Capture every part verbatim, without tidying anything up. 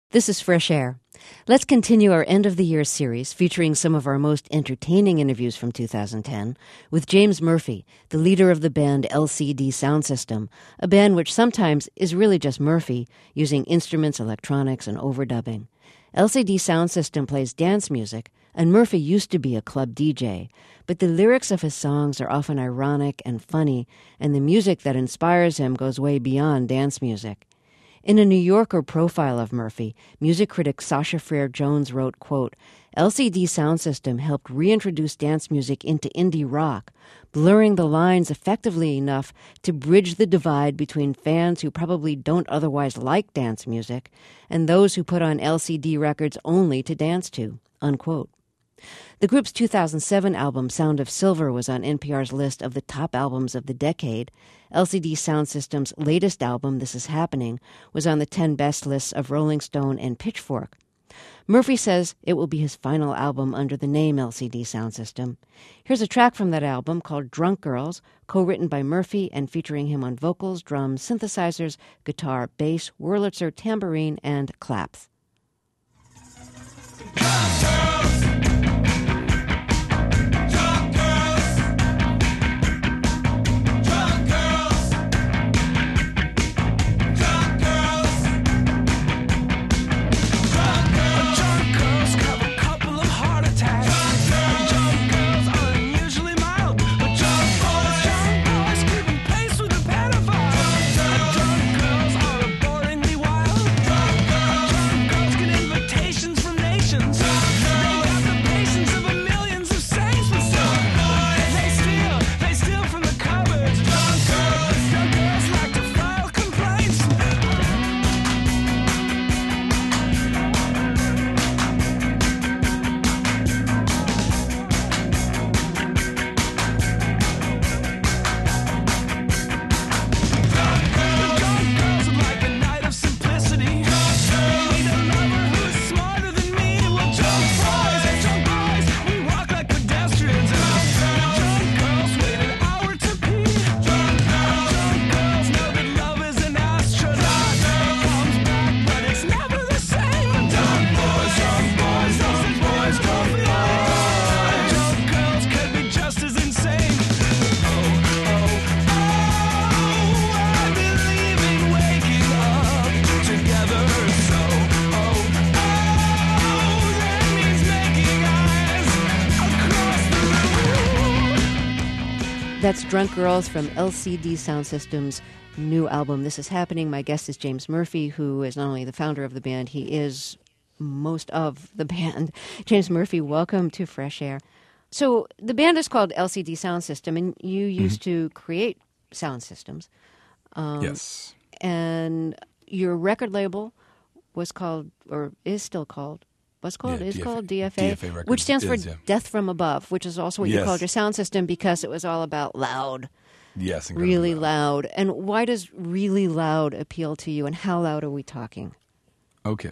This is Fresh Air. Let's continue our end-of-the-year series featuring some of our most entertaining interviews from two thousand ten with James Murphy, the leader of the band L C D Soundsystem, a band which sometimes is really just Murphy, using instruments, electronics, and overdubbing. L C D Soundsystem plays dance music, and Murphy used to be a club D J, but the lyrics of his songs are often ironic and funny, and the music that inspires him goes way beyond dance music. In a New Yorker profile of Murphy, music critic Sasha Frere Jones wrote, quote, L C D Soundsystem helped reintroduce dance music into indie rock, blurring the lines effectively enough to bridge the divide between fans who probably don't otherwise like dance music and those who put on L C D records only to dance to, unquote. The group's two thousand seven album Sound of Silver was on N P R's list of the top albums of the decade. L C D Soundsystem's latest album, This Is Happening, was on the ten best lists of Rolling Stone and Pitchfork. Murphy says it will be his final album under the name L C D Soundsystem. Here's a track from that album called Drunk Girls, co-written by Murphy and featuring him on vocals, drums, synthesizers, guitar, bass, Wurlitzer, tambourine, and claps. That's Drunk Girls from L C D Soundsystem's new album, This Is Happening. My guest is James Murphy, who is not only the founder of the band, he is most of the band. James Murphy, welcome to Fresh Air. So the band is called L C D Soundsystem, and you used mm-hmm. to create sound systems. Um, yes. And your record label was called, or is still called, What's called? Yeah, is D F A, called D F A, D F A Records which stands for is, yeah. Death from Above, which is also what yes. you called your sound system because it was all about loud. Yes, really loud. loud. And why does really loud appeal to you, and how loud are we talking? Okay.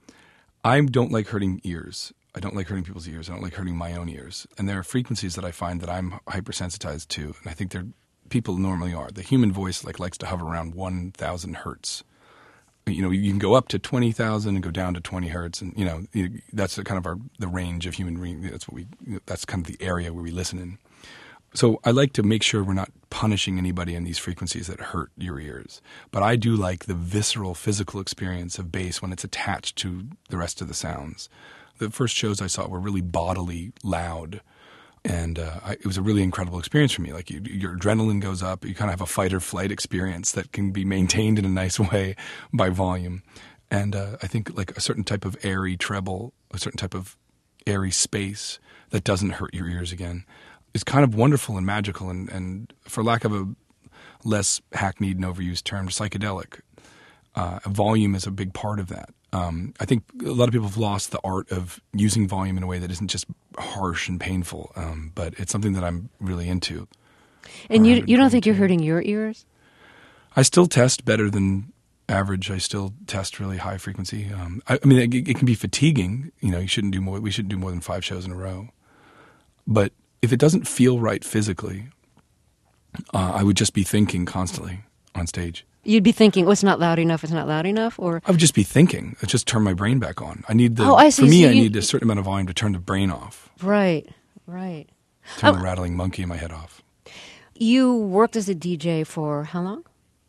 I don't like hurting ears. I don't like hurting people's ears. I don't like hurting my own ears. And there are frequencies that I find that I'm hypersensitized to, and I think they're people normally are. The human voice like likes to hover around one thousand hertz. You know, you can go up to twenty thousand and go down to twenty hertz, and you know that's the kind of our the range of human. Re- that's what we. That's kind of the area where we listen in. So I like to make sure we're not punishing anybody in these frequencies that hurt your ears. But I do like the visceral, physical experience of bass when it's attached to the rest of the sounds. The first shows I saw were really bodily loud. And uh, I, it was a really incredible experience for me. Like you, your adrenaline goes up. You kind of have a fight or flight experience that can be maintained in a nice way by volume. And uh, I think like a certain type of airy treble, a certain type of airy space that doesn't hurt your ears again is kind of wonderful and magical. And, and for lack of a less hackneyed and overused term, psychedelic. Uh, volume is a big part of that. Um, I think a lot of people have lost the art of using volume in a way that isn't just harsh and painful, um, but it's something that I'm really into. And you you don't think you're hurting your ears? I still test better than average. I still test really high frequency. Um, I, I mean, it, it can be fatiguing. You know, you shouldn't do more. We shouldn't do more than five shows in a row. But if it doesn't feel right physically, uh, I would just be thinking constantly on stage. You'd be thinking, oh, it's not loud enough, it's not loud enough? Or I would just be thinking. I'd just turn my brain back on. I need the, oh, I see. For me, so I you, need a certain amount of volume to turn the brain off. Right, right. Turn oh, the rattling monkey in my head off. You worked as a D J for how long?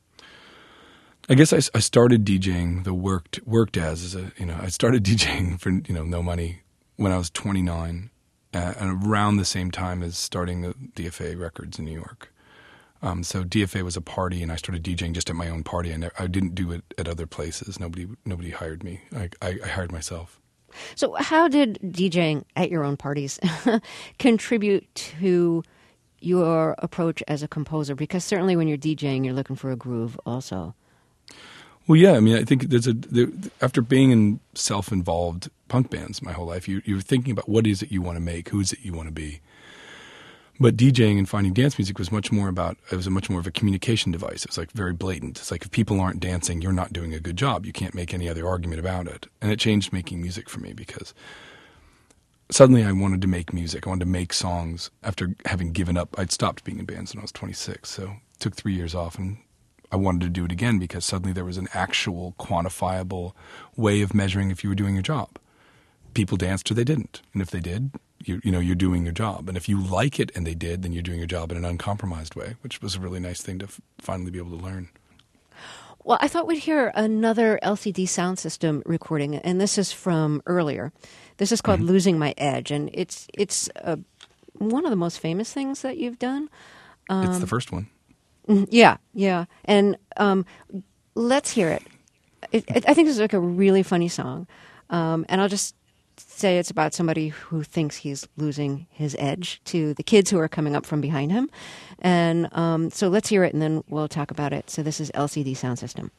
I guess I, I started DJing the worked worked as as a you know I started DJing for you know no money when I was twenty-nine, uh, and around the same time as starting the D F A Records in New York. Um, so D F A was a party, and I started DJing just at my own party. I, never, I didn't do it at other places. Nobody nobody hired me. I, I, I hired myself. So how did DJing at your own parties contribute to your approach as a composer? Because certainly when you're DJing, you're looking for a groove also. Well, yeah. I mean, I think there's a there, after being in self-involved punk bands my whole life, you, you're thinking about what is it you want to make, who is it you want to be. But DJing and finding dance music was much more about, it was a much more of a communication device. It was like very blatant. It's like if people aren't dancing, you're not doing a good job. You can't make any other argument about it. And it changed making music for me because suddenly I wanted to make music. I wanted to make songs after having given up. I'd stopped being in bands when I was twenty-six, so it took three years off, and I wanted to do it again because suddenly there was an actual quantifiable way of measuring if you were doing your job. People danced or they didn't. And if they did, you, you know, you're doing your job. And if you like it and they did, then you're doing your job in an uncompromised way, which was a really nice thing to f- finally be able to learn. Well, I thought we'd hear another L C D Sound System recording, and this is from earlier. This is called mm-hmm. Losing My Edge, and it's it's uh, one of the most famous things that you've done. Um, it's the first one. Yeah, yeah. And um, let's hear it. It, it. I think this is like a really funny song. Um, and I'll just say it's about somebody who thinks he's losing his edge to the kids who are coming up from behind him. And um, so let's hear it, and then we'll talk about it. So this is L C D Sound System.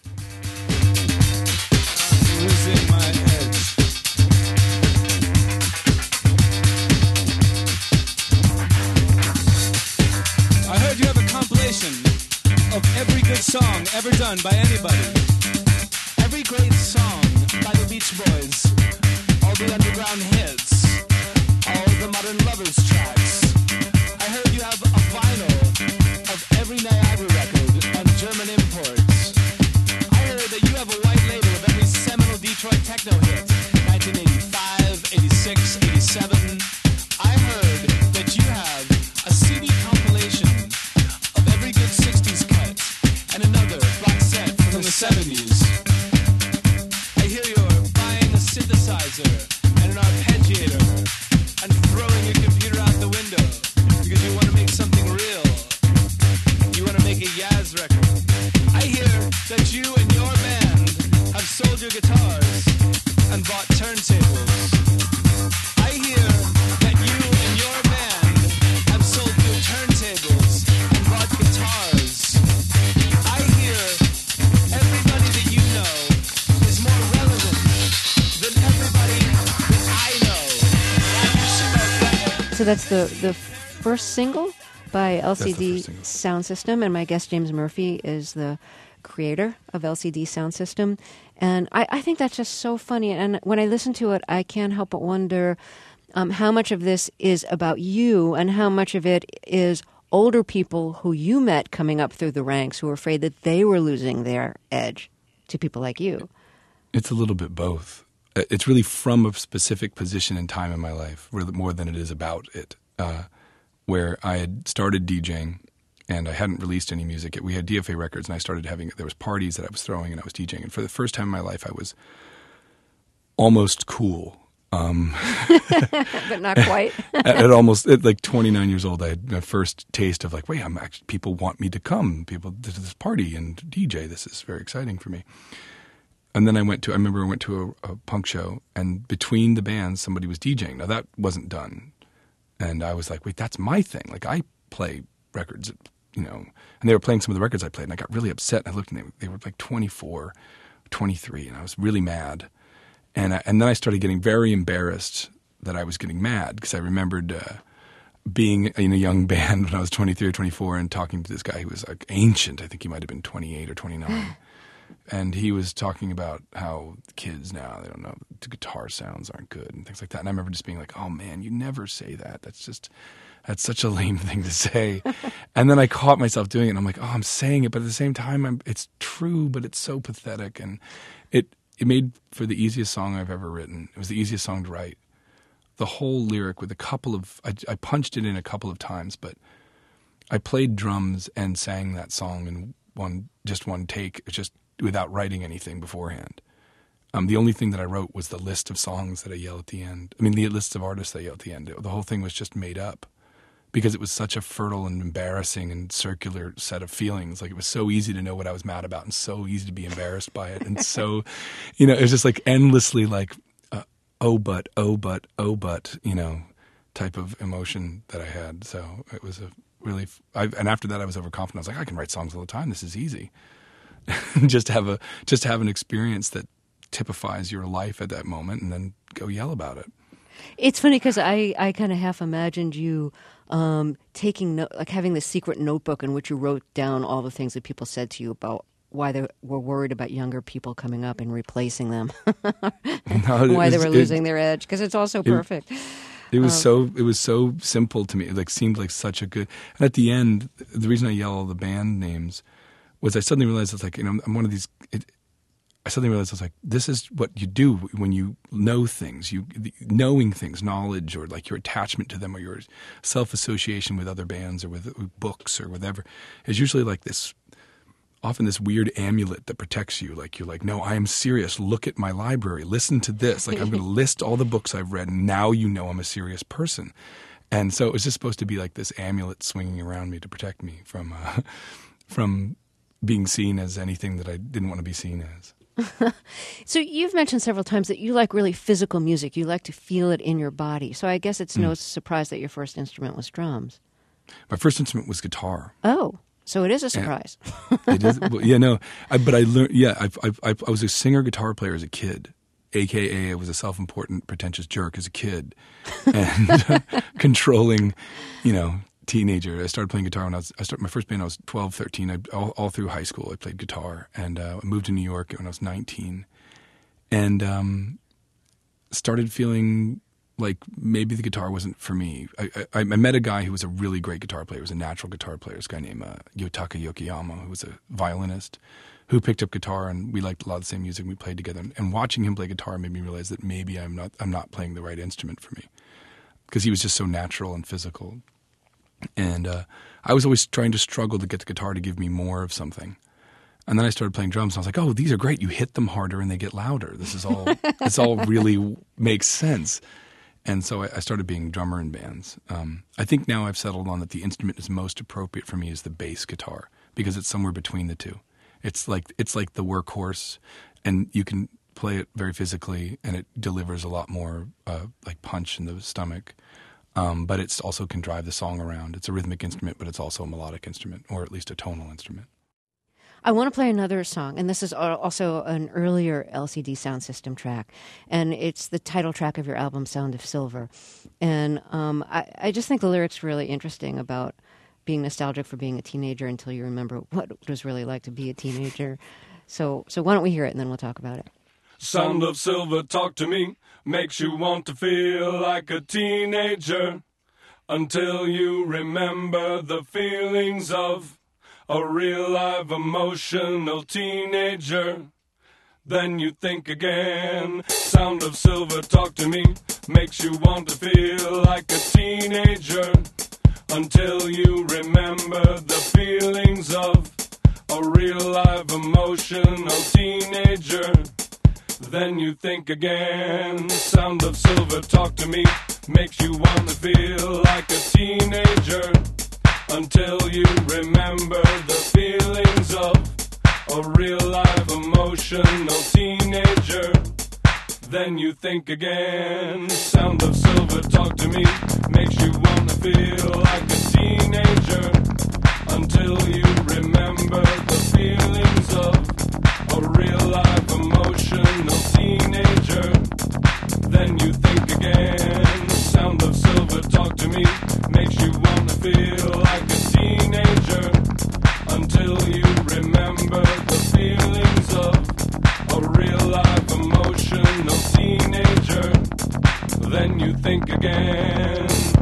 Losing my edge. I heard you have a compilation of every good song ever done by anybody. Every great song by the Beach Boys. All the underground hits. All the modern lovers tracks. I heard you have a vinyl of every Niagara record on German imports. I heard that you have a white label of every seminal Detroit techno hit. nineteen eighty-five, eighty-six, eighty-seven. I heard that you have a C D compilation of every good sixties cut and another box set from the seventies. I hear you're buying a synthesizer and an arpeggiator and throwing your computer out the window because you want to make something real. You want to make a Yaz record. I hear that you and your band have sold your guitars and bought turntables. I hear that you and your band have sold your turntables and bought guitars. I hear everybody that you know is more relevant than everybody that I know. So that's the, the first single by L C D Sound System, and my guest James Murphy is the creator of L C D Sound System. And I, I think that's just so funny. And when I listen to it, I can't help but wonder um, how much of this is about you and how much of it is older people who you met coming up through the ranks who were afraid that they were losing their edge to people like you. It's a little bit both. It's really from a specific position and time in my life, really more than it is about it, uh, where I had started DJing and I hadn't released any music. We had D F A Records, and I started having, there was parties that I was throwing, and I was DJing. And for the first time in my life, I was almost cool. Um, but not quite. at, at almost, at like twenty-nine years old, I had my first taste of like, wait, I'm actually, people want me to come people to this party and D J. This is very exciting for me. And then I went to, I remember I went to a, a punk show, and between the bands, somebody was DJing. Now, that wasn't done. And I was like, wait, that's my thing. Like, I play records, you know, and they were playing some of the records I played, and I got really upset. And I looked, and they, they were like twenty-four, twenty-three, and I was really mad. And I, and then I started getting very embarrassed that I was getting mad, because I remembered uh, being in a young band when I was twenty-three or twenty-four and talking to this guy who was like ancient. I think he might have been twenty-eight or twenty-nine. And he was talking about how kids now, they don't know, guitar sounds aren't good and things like that. And I remember just being like, oh man, you never say that. That's just, that's such a lame thing to say. And then I caught myself doing it and I'm like, oh, I'm saying it. But at the same time, I'm, it's true, but it's so pathetic. And it, it made for the easiest song I've ever written. It was the easiest song to write. The whole lyric with a couple of, I, I punched it in a couple of times, but I played drums and sang that song in one, just one take, just without writing anything beforehand. Um, the only thing that I wrote was the list of songs that I yell at the end. I mean, the list of artists that I yell at the end. The whole thing was just made up because it was such a fertile and embarrassing and circular set of feelings. Like, it was so easy to know what I was mad about and so easy to be embarrassed by it. And so, you know, it was just like endlessly like, uh, oh, but, oh, but, oh, but, you know, type of emotion that I had. So it was a really, I, and after that I was overconfident. I was like, I can write songs all the time. This is easy. just to have a, just to have an experience that typifies your life at that moment and then go yell about it. It's funny because I, I kind of half imagined you um, taking, no, like having this secret notebook in which you wrote down all the things that people said to you about why they were worried about younger people coming up and replacing them, no, why was, they were losing it, their edge, because it's all so perfect. It, it was um, so it was so simple to me. It like seemed like such a good. And at the end, the reason I yell all the band names was I suddenly realized it's like, you know, I'm one of these. It, I suddenly realized I was like, this is what you do when you know things. You the, knowing things, knowledge, or like your attachment to them, or your self-association with other bands, or with, with books, or whatever, is usually like this. Often this weird amulet that protects you. Like, you're like, no, I am serious. Look at my library. Listen to this. Like, I'm going to list all the books I've read, and now you know I'm a serious person. And so it was just supposed to be like this amulet swinging around me to protect me from uh, from being seen as anything that I didn't want to be seen as. So you've mentioned several times that you like really physical music. You like to feel it in your body. So I guess it's mm. no surprise that your first instrument was drums. My first instrument was guitar. Oh, so it is a surprise. It is. Well, yeah, no. I, but I learned. Yeah, I, I, I was a singer guitar player as a kid. A K A I was a self-important, pretentious jerk as a kid, and controlling, you know, teenager. I started playing guitar when I was. I started my first band. I was twelve, thirteen. I, all, all through high school, I played guitar, and uh, I moved to New York when I was nineteen, and um, started feeling like maybe the guitar wasn't for me. I, I, I met a guy who was a really great guitar player. He was a natural guitar player. This guy named uh, Yotaka Yokoyama, who was a violinist, who picked up guitar, and we liked a lot of the same music. And we played together, and, and watching him play guitar made me realize that maybe I'm not I'm not playing the right instrument for me, because he was just so natural and physical. And uh, I was always trying to struggle to get the guitar to give me more of something. And then I started playing drums, and I was like, "Oh, these are great! You hit them harder, and they get louder. This is all. This all really makes sense." And so I, I started being a drummer in bands. Um, I think now I've settled on that the instrument is most appropriate for me is the bass guitar, because it's somewhere between the two. It's like it's like the workhorse, and you can play it very physically, and it delivers a lot more uh, like punch in the stomach. Um, but it also can drive the song around. It's a rhythmic instrument, but it's also a melodic instrument, or at least a tonal instrument. I want to play another song, and this is also an earlier L C D Sound System track, and it's the title track of your album, Sound of Silver. And um, I, I just think the lyrics are really interesting about being nostalgic for being a teenager until you remember what it was really like to be a teenager. So, so why don't we hear it, and then we'll talk about it. Sound of silver, talk to me, makes you want to feel like a teenager until you remember the feelings of a real live emotional teenager. Then you think again. Sound of silver, talk to me, makes you want to feel like a teenager until you remember the feelings of a real live emotional teenager. Then you think again. Sound of silver, talk to me, makes you want to feel like a teenager until you remember the feelings of a real live emotional teenager. Then you think again. Sound of silver, talk to me, makes you want to feel like a teenager until you remember the feelings of a real live emotional teenager. Then you think again. Sound of silver, talk to me, makes you want to feel like a teenager until you remember the feelings of a real live emotional teenager. when you think again.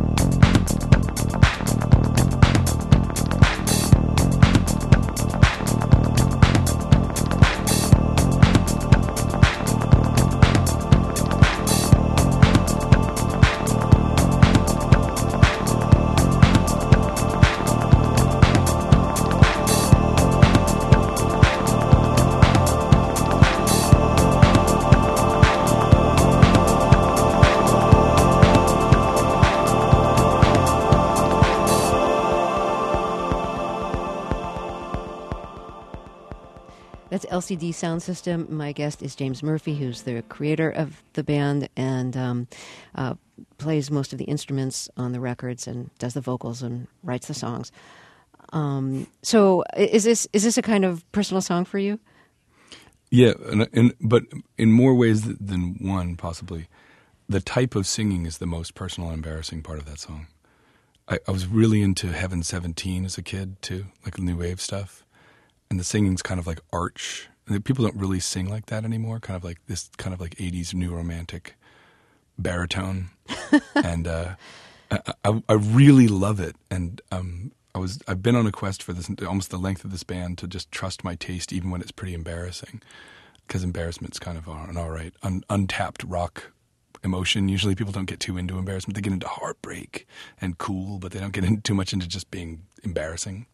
That's L C D Sound System. My guest is James Murphy, who's the creator of the band and um, uh, plays most of the instruments on the records and does the vocals and writes the songs. Um, so, is this is this a kind of personal song for you? Yeah, and, and but in more ways than one, possibly. The type of singing is the most personal and embarrassing part of that song. I, I was really into Heaven seventeen as a kid too, like the new wave stuff. And the singing's kind of like arch. And people don't really sing like that anymore. Kind of like this, kind of like eighties new romantic baritone. and uh, I, I, I really love it. And um, I was, I've been on a quest for this, almost the length of this band, to just trust my taste, even when it's pretty embarrassing, because embarrassment's kind of an all right, un, untapped rock emotion. Usually, people don't get too into embarrassment. They get into heartbreak and cool, but they don't get in, too much into just being embarrassing.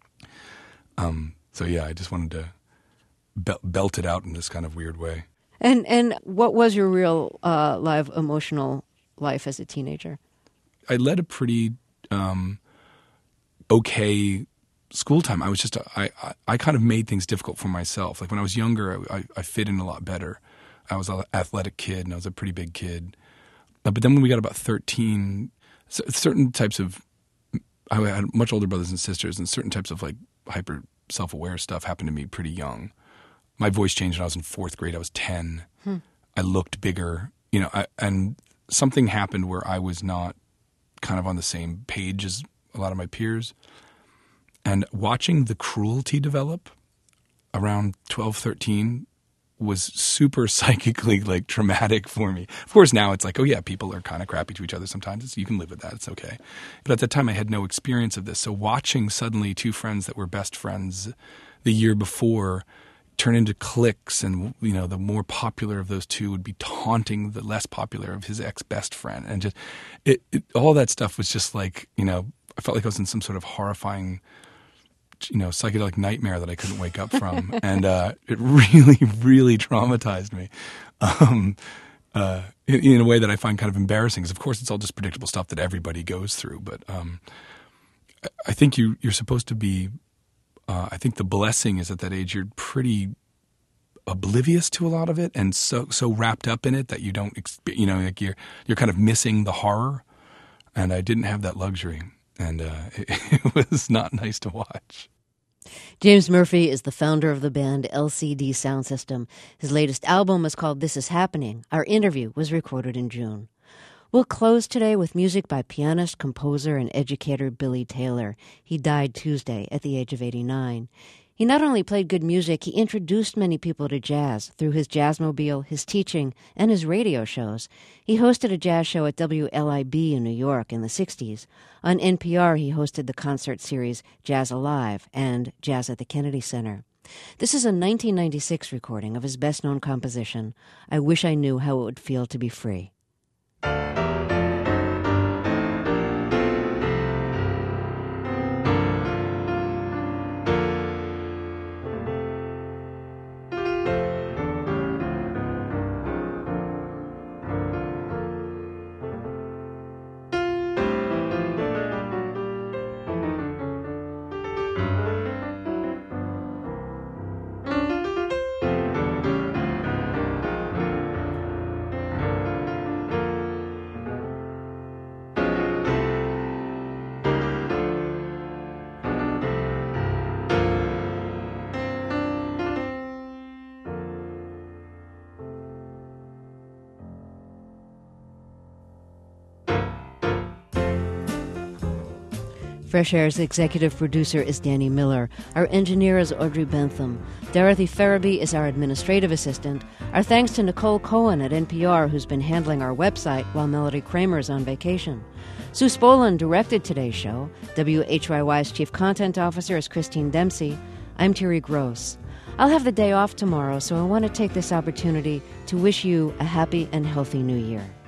Um. So yeah, I just wanted to be- belt it out in this kind of weird way. And and what was your real uh, live emotional life as a teenager? I led a pretty um, okay school time. I was just a, I, I I kind of made things difficult for myself. Like when I was younger, I, I, I fit in a lot better. I was an athletic kid, and I was a pretty big kid. Uh, but then when we got about thirteen, c- certain types of I had much older brothers and sisters, and certain types of like hyper self-aware stuff happened to me pretty young. My voice changed when I was in fourth grade. I was ten. Hmm. I looked bigger, you know, I, and something happened where I was not kind of on the same page as a lot of my peers. And watching the cruelty develop around twelve, thirteen was super psychically like traumatic for me. Of course, now it's like, oh yeah, people are kind of crappy to each other sometimes. It's, you can live with that. It's okay. But at that time, I had no experience of this. So watching suddenly two friends that were best friends the year before turn into cliques, and you know, the more popular of those two would be taunting the less popular of his ex-best friend, and just it, it all that stuff was just like, you know, I felt like I was in some sort of horrifying, you know, psychedelic nightmare that I couldn't wake up from. And uh, it really, really traumatized me um, uh, in, in a way that I find kind of embarrassing. Because, of course, it's all just predictable stuff that everybody goes through. But um, I think you, you're supposed to be, uh, I think the blessing is at that age you're pretty oblivious to a lot of it and so so wrapped up in it that you don't, you know, like you're, you're kind of missing the horror. And I didn't have that luxury. And uh, it, it was not nice to watch. James Murphy is the founder of the band L C D Sound System. His latest album is called This Is Happening. Our interview was recorded in June. We'll close today with music by pianist, composer, and educator Billy Taylor. He died Tuesday at the age of eighty-nine. He not only played good music, he introduced many people to jazz through his jazzmobile, his teaching, and his radio shows. He hosted a jazz show at W L I B in New York in the sixties. On N P R, he hosted the concert series Jazz Alive and Jazz at the Kennedy Center. This is a nineteen ninety-six recording of his best-known composition, I Wish I Knew How It Would Feel to Be Free. Fresh Air's executive producer is Danny Miller. Our engineer is Audrey Bentham. Dorothy Farabee is our administrative assistant. Our thanks to Nicole Cohen at N P R, who's been handling our website while Melody Kramer is on vacation. Sue Spolin directed today's show. W H Y Y's chief content officer is Christine Dempsey. I'm Terry Gross. I'll have the day off tomorrow, so I want to take this opportunity to wish you a happy and healthy new year.